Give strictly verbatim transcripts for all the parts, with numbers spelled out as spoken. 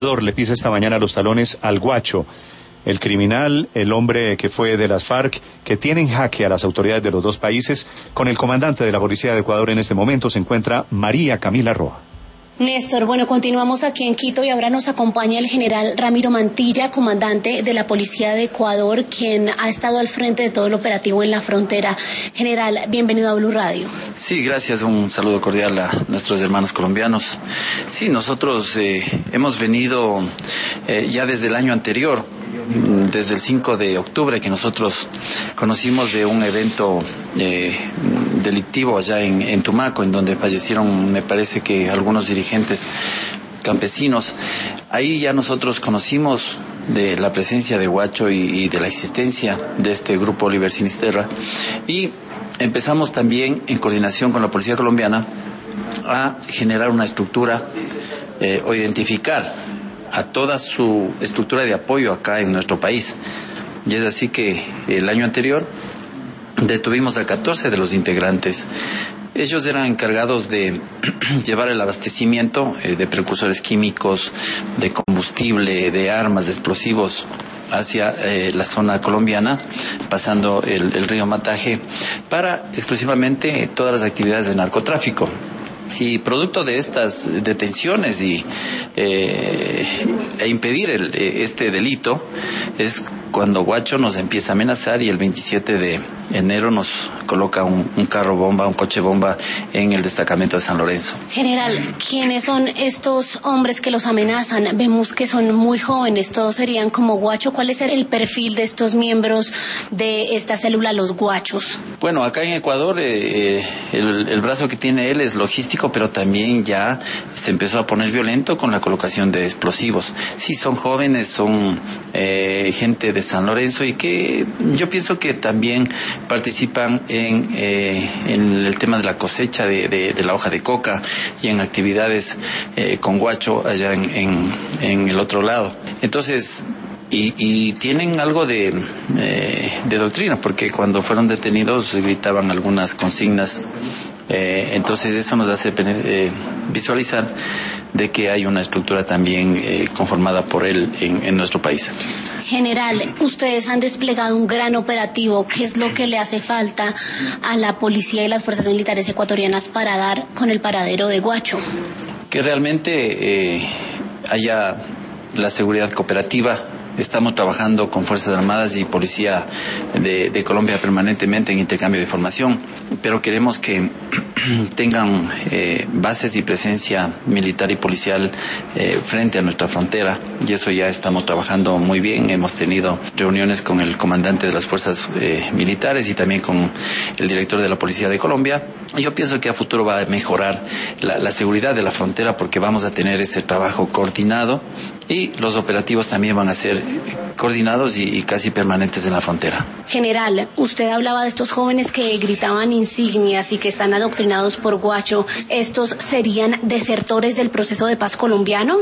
Le pisa esta mañana los talones al Guacho, el criminal, el hombre que fue de las FARC, que tiene en jaque a las autoridades de los dos países. Con el comandante de la Policía de Ecuador en este momento se encuentra María Camila Roa. Néstor, bueno, continuamos aquí en Quito y ahora nos acompaña el general Ramiro Mantilla, comandante de la Policía de Ecuador, quien ha estado al frente de todo el operativo en la frontera. General, bienvenido a Blue Radio. Sí, gracias, un saludo cordial a nuestros hermanos colombianos. Sí, nosotros eh, hemos venido eh, ya desde el año anterior, desde el cinco de octubre, que nosotros conocimos de un evento eh, delictivo allá en, en Tumaco, en donde fallecieron, me parece que algunos dirigentes campesinos. Ahí ya nosotros conocimos de la presencia de Guacho y, y de la existencia de este grupo Oliver Sinisterra, y empezamos también en coordinación con la Policía Colombiana a generar una estructura eh, o identificar a toda su estructura de apoyo acá en nuestro país. Y es así que el año anterior detuvimos a catorce de los integrantes. Ellos eran encargados de llevar el abastecimiento eh, de precursores químicos, de combustible, de armas, de explosivos hacia eh, la zona colombiana, pasando el, el río Mataje, para exclusivamente todas las actividades de narcotráfico. Y producto de estas detenciones y eh, e impedir el, este delito es cuando Guacho nos empieza a amenazar, y el veintisiete de enero nos coloca un, un carro bomba, un coche bomba en el destacamento de San Lorenzo. General, ¿quiénes son estos hombres que los amenazan? Vemos que son muy jóvenes, todos serían como Guacho. ¿Cuál es el perfil de estos miembros de esta célula, los Guachos? Bueno, acá en Ecuador eh, el, el brazo que tiene él es logístico, pero también ya se empezó a poner violento con la colocación de explosivos. Sí, son jóvenes, son eh, gente de San Lorenzo, y que yo pienso que también participan en, eh, en el tema de la cosecha de, de, de la hoja de coca y en actividades eh, con Guacho allá en, en, en el otro lado. Entonces, Y, y tienen algo de, eh, de doctrina, porque cuando fueron detenidos gritaban algunas consignas. Eh, entonces eso nos hace eh, visualizar de que hay una estructura también eh, conformada por él en, en nuestro país. General, ustedes han desplegado un gran operativo. ¿Qué es lo que le hace falta a la policía y las fuerzas militares ecuatorianas para dar con el paradero de Guacho? Que realmente eh, haya la seguridad cooperativa. Estamos trabajando con Fuerzas Armadas y Policía de, de Colombia permanentemente en intercambio de información, pero queremos que tengan eh, bases y presencia militar y policial eh, frente a nuestra frontera, y eso ya estamos trabajando muy bien. Hemos tenido reuniones con el comandante de las fuerzas eh, militares y también con el director de la Policía de Colombia. Yo pienso que a futuro va a mejorar la, la seguridad de la frontera, porque vamos a tener ese trabajo coordinado, y los operativos también van a ser coordinados y, y casi permanentes en la frontera. General, usted hablaba de estos jóvenes que gritaban insignias y que están adoctrinados por Guacho. ¿Estos serían desertores del proceso de paz colombiano?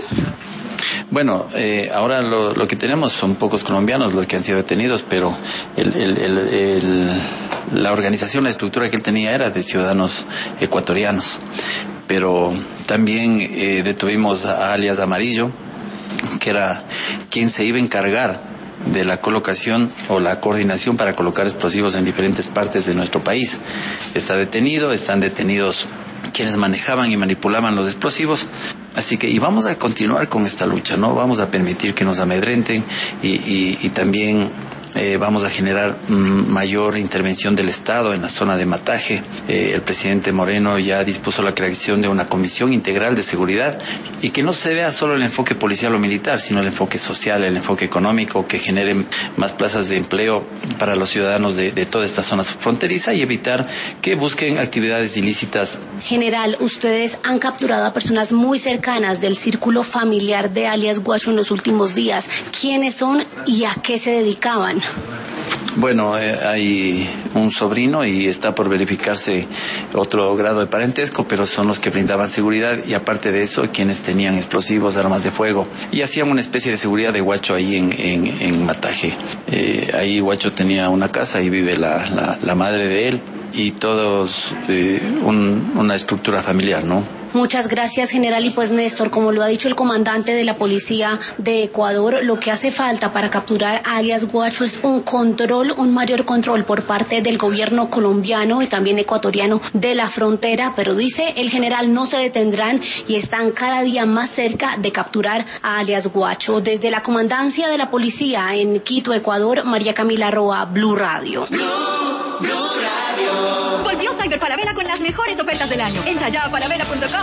Bueno, eh, ahora lo, lo que tenemos son pocos colombianos los que han sido detenidos, pero el, el, el, el, la organización, la estructura que él tenía era de ciudadanos ecuatorianos. Pero también eh, detuvimos a alias Amarillo, que era quien se iba a encargar de la colocación o la coordinación para colocar explosivos en diferentes partes de nuestro país. Está detenido, están detenidos quienes manejaban y manipulaban los explosivos. Así que, y vamos a continuar con esta lucha, ¿no? Vamos a permitir que nos amedrenten y, y, y también eh, vamos a generar mm, mayor intervención del Estado en la zona de Mataje. Eh, el presidente Moreno ya dispuso la creación de una comisión integral de seguridad, y que no se vea solo el enfoque policial o militar, sino el enfoque social, el enfoque económico, que genere más plazas de empleo para los ciudadanos de, de toda esta zona fronteriza, y evitar que busquen actividades ilícitas. General, ustedes han capturado a personas muy cercanas del círculo familiar de alias Guacho en los últimos días. ¿Quiénes son y a qué se dedicaban? Bueno, eh, hay un sobrino y está por verificarse otro grado de parentesco, pero son los que brindaban seguridad, y aparte de eso, quienes tenían explosivos, armas de fuego, y hacían una especie de seguridad de Guacho ahí en, en, en Mataje. Eh, ahí Guacho tenía una casa, ahí vive la, la, la madre de él, y todos eh, un, una estructura familiar, ¿no? Muchas gracias, general. Y pues, Néstor, como lo ha dicho el comandante de la policía de Ecuador, lo que hace falta para capturar a alias Guacho es un control, un mayor control por parte del gobierno colombiano y también ecuatoriano de la frontera, pero dice el general no se detendrán y están cada día más cerca de capturar a alias Guacho. Desde la comandancia de la policía en Quito, Ecuador, María Camila Roa, Blue Radio. Blue, Blue Radio. Volvió Cyber Falabella con las mejores ofertas del año. Entra ya a falabella punto com.